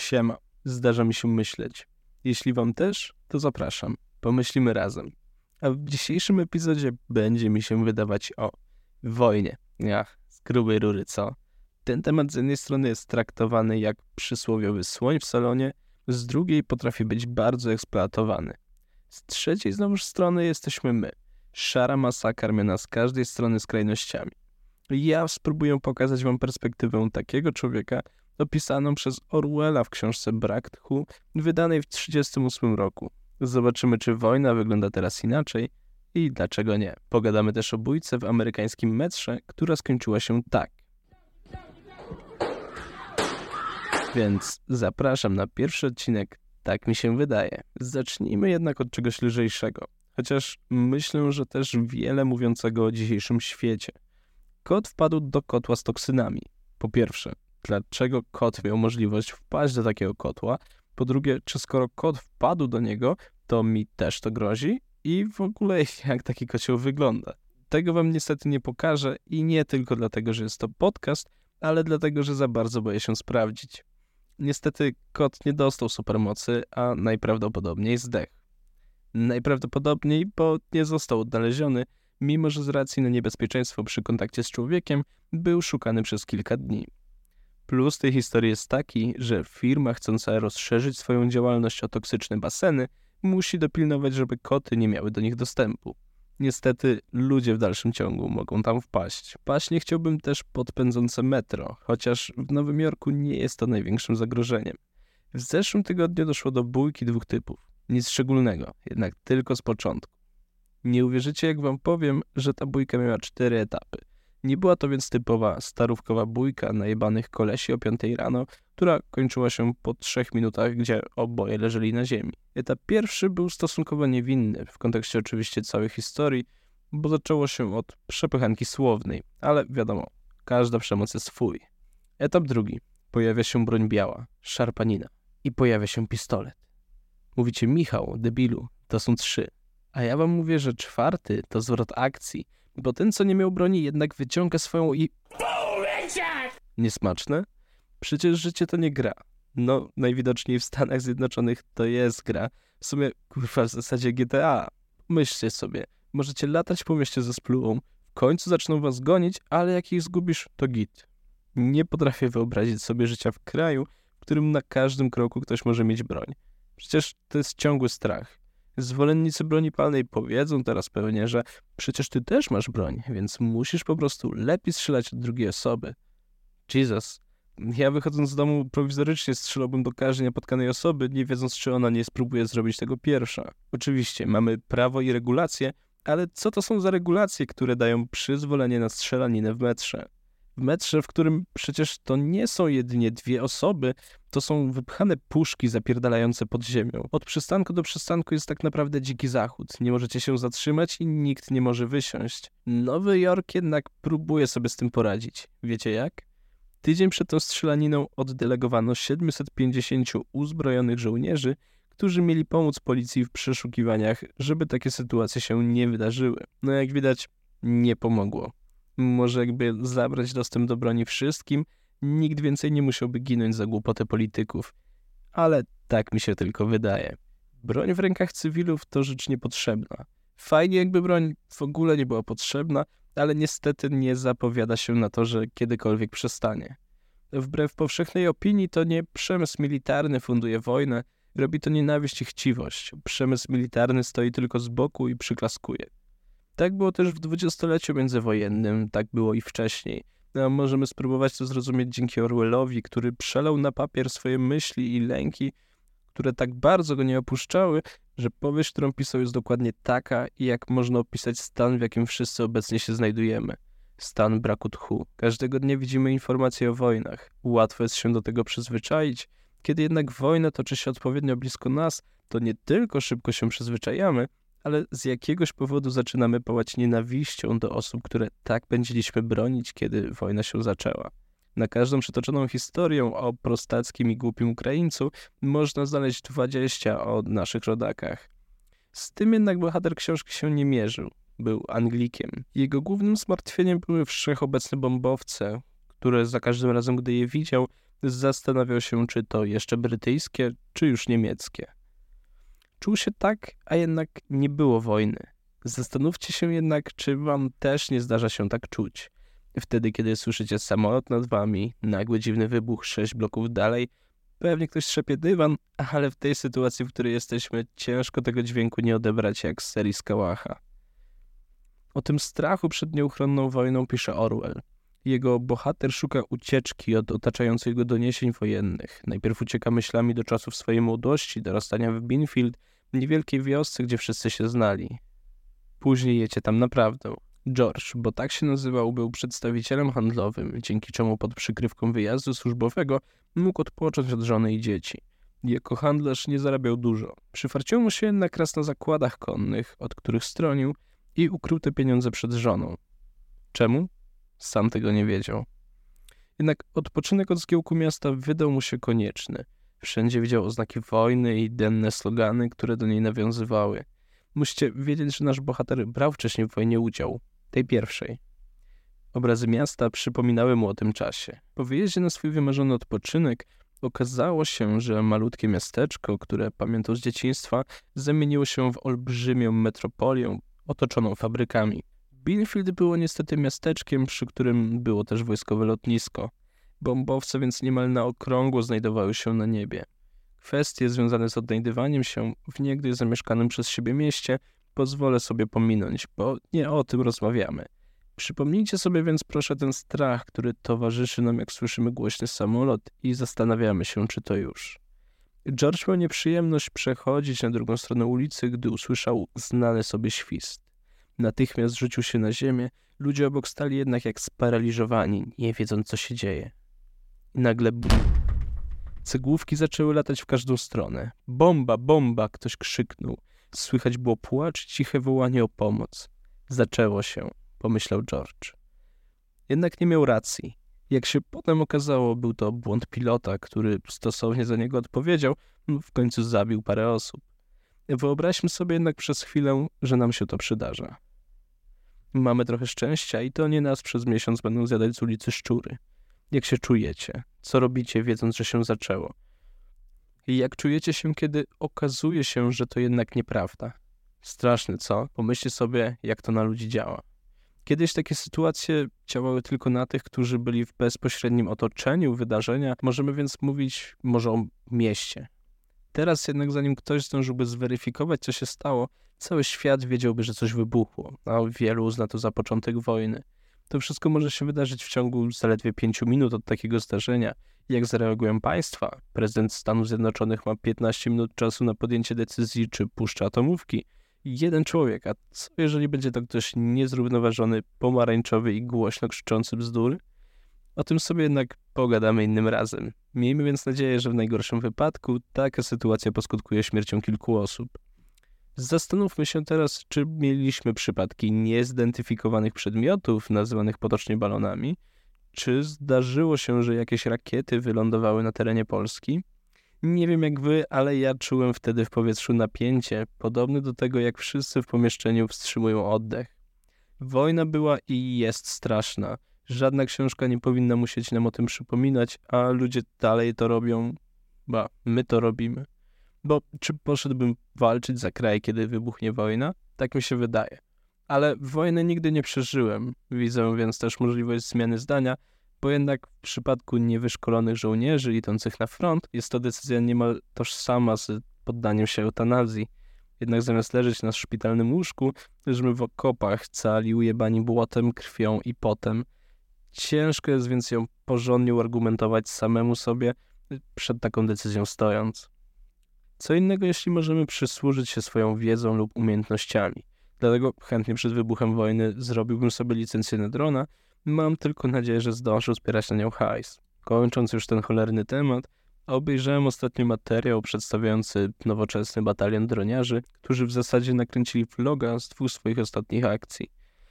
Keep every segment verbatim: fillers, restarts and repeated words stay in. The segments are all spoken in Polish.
Siema, zdarza mi się myśleć. Jeśli wam też, to zapraszam. Pomyślimy razem. A w dzisiejszym epizodzie będzie mi się wydawać o wojnie. Ach, z grubej rury, co? Ten temat z jednej strony jest traktowany jak przysłowiowy słoń w salonie, z drugiej potrafi być bardzo eksploatowany. Z trzeciej znowuż strony jesteśmy my. Szara masa karmiona z każdej strony skrajnościami. Ja spróbuję pokazać wam perspektywę takiego człowieka, opisaną przez Orwella w książce Brak tchu, wydanej w tysiąc dziewięćset trzydziestym ósmym roku. Zobaczymy, czy wojna wygląda teraz inaczej i dlaczego nie. Pogadamy też o bójce w amerykańskim metrze, która skończyła się tak. Więc zapraszam na pierwszy odcinek, tak mi się wydaje. Zacznijmy jednak od czegoś lżejszego, chociaż myślę, że też wiele mówiącego o dzisiejszym świecie. Kot wpadł do kotła z toksynami. Po pierwsze, dlaczego kot miał możliwość wpaść do takiego kotła? Po drugie, czy skoro kot wpadł do niego, to mi też to grozi? I w ogóle jak taki kocioł wygląda? Tego wam niestety nie pokażę i nie tylko dlatego, że jest to podcast, ale dlatego, że za bardzo boję się sprawdzić. Niestety kot nie dostał supermocy, a najprawdopodobniej zdechł. Najprawdopodobniej, bo nie został odnaleziony, mimo że z racji na niebezpieczeństwo przy kontakcie z człowiekiem był szukany przez kilka dni. Plus tej historii jest taki, że firma chcąca rozszerzyć swoją działalność o toksyczne baseny musi dopilnować, żeby koty nie miały do nich dostępu. Niestety ludzie w dalszym ciągu mogą tam wpaść. Paść nie chciałbym też pod pędzące metro, chociaż w Nowym Jorku nie jest to największym zagrożeniem. W zeszłym tygodniu doszło do bójki dwóch typów. Nic szczególnego, jednak tylko z początku. Nie uwierzycie, jak wam powiem, że ta bójka miała cztery etapy. Nie była to więc typowa starówkowa bójka najebanych kolesi o piątej rano, która kończyła się po trzech minutach, gdzie oboje leżeli na ziemi. Etap pierwszy był stosunkowo niewinny, w kontekście oczywiście całej historii, bo zaczęło się od przepychanki słownej, ale wiadomo, każda przemoc jest swój. Etap drugi. Pojawia się broń biała, szarpanina i pojawia się pistolet. Mówicie, Michał, debilu, to są trzy. A ja wam mówię, że czwarty to zwrot akcji, bo ten, co nie miał broni, jednak wyciąga swoją i... Niesmaczne? Przecież życie to nie gra. No, najwidoczniej w Stanach Zjednoczonych to jest gra. W sumie, kurwa, w zasadzie G T A. Myślcie sobie, możecie latać po mieście ze spluwą, w końcu zaczną was gonić, ale jak ich zgubisz, to git. Nie potrafię wyobrazić sobie życia w kraju, w którym na każdym kroku ktoś może mieć broń. Przecież to jest ciągły strach. Zwolennicy broni palnej powiedzą teraz pewnie, że przecież ty też masz broń, więc musisz po prostu lepiej strzelać od drugiej osoby. Jesus. Ja wychodząc z domu prowizorycznie strzelałbym do każdej napotkanej osoby, nie wiedząc, czy ona nie spróbuje zrobić tego pierwsza. Oczywiście, mamy prawo i regulacje, ale co to są za regulacje, które dają przyzwolenie na strzelaninę w metrze? W metrze, w którym przecież to nie są jedynie dwie osoby, to są wypchane puszki zapierdalające pod ziemią. Od przystanku do przystanku jest tak naprawdę dziki zachód. Nie możecie się zatrzymać i nikt nie może wysiąść. Nowy Jork jednak próbuje sobie z tym poradzić. Wiecie jak? Tydzień przed tą strzelaniną oddelegowano siedemset pięćdziesięciu uzbrojonych żołnierzy, którzy mieli pomóc policji w przeszukiwaniach, żeby takie sytuacje się nie wydarzyły. No jak widać, nie pomogło. Może jakby zabrać dostęp do broni wszystkim, nikt więcej nie musiałby ginąć za głupotę polityków. Ale tak mi się tylko wydaje. Broń w rękach cywilów to rzecz niepotrzebna. Fajnie jakby broń w ogóle nie była potrzebna, ale niestety nie zapowiada się na to, że kiedykolwiek przestanie. Wbrew powszechnej opinii to nie przemysł militarny funduje wojnę, robi to nienawiść i chciwość. Przemysł militarny stoi tylko z boku i przyklaskuje. Tak było też w dwudziestoleciu międzywojennym, tak było i wcześniej. A możemy spróbować to zrozumieć dzięki Orwellowi, który przelał na papier swoje myśli i lęki, które tak bardzo go nie opuszczały, że powieść, którą pisał, jest dokładnie taka, jak można opisać stan, w jakim wszyscy obecnie się znajdujemy. Stan braku tchu. Każdego dnia widzimy informacje o wojnach. Łatwo jest się do tego przyzwyczaić. Kiedy jednak wojna toczy się odpowiednio blisko nas, to nie tylko szybko się przyzwyczajamy, ale z jakiegoś powodu zaczynamy pałać nienawiścią do osób, które tak będzieliśmy bronić, kiedy wojna się zaczęła. Na każdą przytoczoną historię o prostackim i głupim Ukraińcu można znaleźć dwadzieścia o naszych rodakach. Z tym jednak bohater książki się nie mierzył. Był Anglikiem. Jego głównym zmartwieniem były wszechobecne bombowce, które za każdym razem, gdy je widział, Zastanawiał się, czy to jeszcze brytyjskie, czy już niemieckie. Czuł się tak, a jednak nie było wojny. Zastanówcie się jednak, czy wam też nie zdarza się tak czuć. Wtedy, kiedy słyszycie samolot nad wami, nagły dziwny wybuch sześć bloków dalej, pewnie ktoś trzepie dywan, ale w tej sytuacji, w której jesteśmy, ciężko tego dźwięku nie odebrać jak z serii Skałacha. O tym strachu przed nieuchronną wojną pisze Orwell. Jego bohater szuka ucieczki od otaczających go doniesień wojennych. Najpierw ucieka myślami do czasów swojej młodości, dorastania w Binfield, niewielkiej wiosce, gdzie wszyscy się znali. Później jedzie tam naprawdę. George, bo tak się nazywał, był przedstawicielem handlowym, dzięki czemu pod przykrywką wyjazdu służbowego mógł odpocząć od żony i dzieci. Jako handlarz nie zarabiał dużo. Przyfarciło mu się jednak raz na zakładach konnych, od których stronił, i ukrył te pieniądze przed żoną. Czemu? Sam tego nie wiedział. Jednak odpoczynek od zgiełku miasta wydał mu się konieczny. Wszędzie widział oznaki wojny i denne slogany, które do niej nawiązywały. Musicie wiedzieć, że nasz bohater brał wcześniej w wojnie udział. Tej pierwszej. Obrazy miasta przypominały mu o tym czasie. Po wyjeździe na swój wymarzony odpoczynek okazało się, że malutkie miasteczko, które pamiętał z dzieciństwa, zamieniło się w olbrzymią metropolię otoczoną fabrykami. Binfield było niestety miasteczkiem, przy którym było też wojskowe lotnisko. Bombowce więc niemal na okrągło znajdowały się na niebie. Kwestie związane z odnajdywaniem się w niegdyś zamieszkanym przez siebie mieście pozwolę sobie pominąć, bo nie o tym rozmawiamy. Przypomnijcie sobie więc proszę ten strach, który towarzyszy nam, jak słyszymy głośny samolot i zastanawiamy się, czy to już. George miał nieprzyjemność przechodzić na drugą stronę ulicy, gdy usłyszał znany sobie świst. Natychmiast rzucił się na ziemię, ludzie obok stali jednak jak sparaliżowani, nie wiedząc, co się dzieje. I nagle bum. Cegłówki zaczęły latać w każdą stronę. Bomba, bomba, ktoś krzyknął. Słychać było płacz i ciche wołanie o pomoc. Zaczęło się, pomyślał George. Jednak nie miał racji. Jak się potem okazało, był to błąd pilota, który stosownie za niego odpowiedział, w końcu zabił parę osób. Wyobraźmy sobie jednak przez chwilę, że nam się to przydarza. Mamy trochę szczęścia i to nie nas przez miesiąc będą zjadać z ulicy szczury. Jak się czujecie? Co robicie, wiedząc, że się zaczęło? I jak czujecie się, kiedy okazuje się, że to jednak nieprawda? Straszne, co? Pomyślcie sobie, jak to na ludzi działa. Kiedyś takie sytuacje działały tylko na tych, którzy byli w bezpośrednim otoczeniu wydarzenia. Możemy więc mówić może o mieście. Teraz jednak zanim ktoś zdążyłby zweryfikować, co się stało, cały świat wiedziałby, że coś wybuchło, a wielu uzna to za początek wojny. To wszystko może się wydarzyć w ciągu zaledwie pięciu minut od takiego zdarzenia. Jak zareagują państwa? Prezydent Stanów Zjednoczonych ma piętnaście minut czasu na podjęcie decyzji, czy puszcza atomówki. Jeden człowiek, a co jeżeli będzie to ktoś niezrównoważony, pomarańczowy i głośno krzyczący bzdury? O tym sobie jednak pogadamy innym razem. Miejmy więc nadzieję, że w najgorszym wypadku taka sytuacja poskutkuje śmiercią kilku osób. Zastanówmy się teraz, czy mieliśmy przypadki niezidentyfikowanych przedmiotów, nazywanych potocznie balonami, czy zdarzyło się, że jakieś rakiety wylądowały na terenie Polski. Nie wiem jak wy, ale ja czułem wtedy w powietrzu napięcie, podobne do tego, jak wszyscy w pomieszczeniu wstrzymują oddech. Wojna była i jest straszna. Żadna książka nie powinna musieć nam o tym przypominać, a ludzie dalej to robią, ba, my to robimy. Bo czy poszedłbym walczyć za kraj, kiedy wybuchnie wojna? Tak mi się wydaje. Ale wojny nigdy nie przeżyłem, widzę więc też możliwość zmiany zdania, bo jednak w przypadku niewyszkolonych żołnierzy idących na front jest to decyzja niemal tożsama z poddaniem się eutanazji. Jednak zamiast leżeć na szpitalnym łóżku, leżymy w okopach, cali ujebani błotem, krwią i potem. Ciężko jest więc ją porządnie uargumentować samemu sobie przed taką decyzją stojąc. Co innego, jeśli możemy przysłużyć się swoją wiedzą lub umiejętnościami. Dlatego chętnie przed wybuchem wojny zrobiłbym sobie licencję na drona. Mam tylko nadzieję, że zdążę zbierać na nią hajs. Kończąc już ten cholerny temat, obejrzałem ostatnio materiał przedstawiający nowoczesny batalion droniarzy, którzy w zasadzie nakręcili vloga z dwóch swoich ostatnich akcji.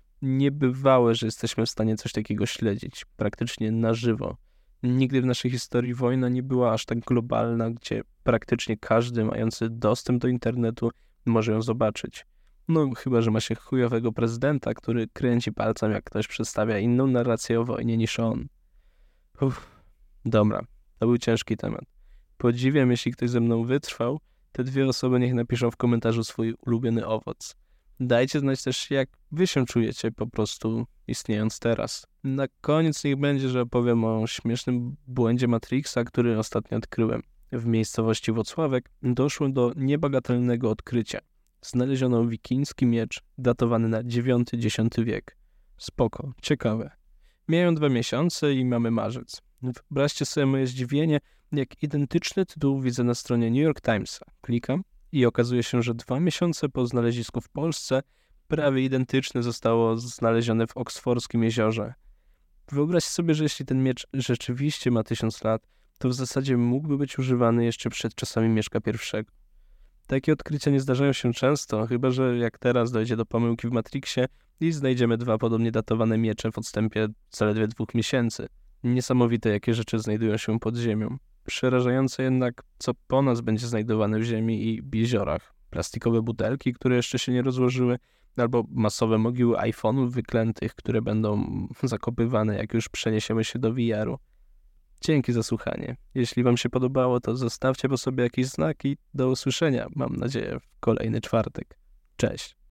Niebywałe, że jesteśmy w stanie coś takiego śledzić, praktycznie na żywo. Nigdy w naszej historii wojna nie była aż tak globalna, gdzie praktycznie każdy mający dostęp do internetu może ją zobaczyć. No chyba, że ma się chujowego prezydenta, który kręci palcem, jak ktoś przedstawia inną narrację o wojnie niż on. Uff, dobra, To był ciężki temat. Podziwiam, jeśli ktoś ze mną wytrwał. Te dwie osoby niech napiszą w komentarzu swój ulubiony owoc. Dajcie znać też, jak wy się czujecie po prostu istniejąc teraz. Na koniec niech będzie, że opowiem o śmiesznym błędzie Matrixa, który ostatnio odkryłem. W miejscowości Włocławek doszło do niebagatelnego odkrycia. Znaleziono wikiński miecz datowany na dziewiąty-dziesiąty wiek. Spoko, ciekawe. Mijają dwa miesiące i mamy marzec. Wyobraźcie sobie moje zdziwienie, jak identyczny tytuł widzę na stronie New York Timesa. Klikam i okazuje się, że dwa miesiące po znalezisku w Polsce prawie identyczne zostało znalezione w Oksfordzkim jeziorze. Wyobraźcie sobie, że jeśli ten miecz rzeczywiście ma tysiąc lat, to w zasadzie mógłby być używany jeszcze przed czasami Mieszka pierwszego. Takie odkrycia nie zdarzają się często, chyba że jak teraz dojdzie do pomyłki w Matrixie i znajdziemy dwa podobnie datowane miecze w odstępie zaledwie dwóch miesięcy. Niesamowite, jakie rzeczy znajdują się pod ziemią. Przerażające jednak, co po nas będzie znajdowane w ziemi i jeziorach. Plastikowe butelki, które jeszcze się nie rozłożyły, albo masowe mogiły iPhone'ów wyklętych, które będą zakopywane, jak już przeniesiemy się do V R-u. Dzięki za słuchanie. Jeśli wam się podobało, to zostawcie po sobie jakiś znak i do usłyszenia, mam nadzieję, w kolejny czwartek. Cześć.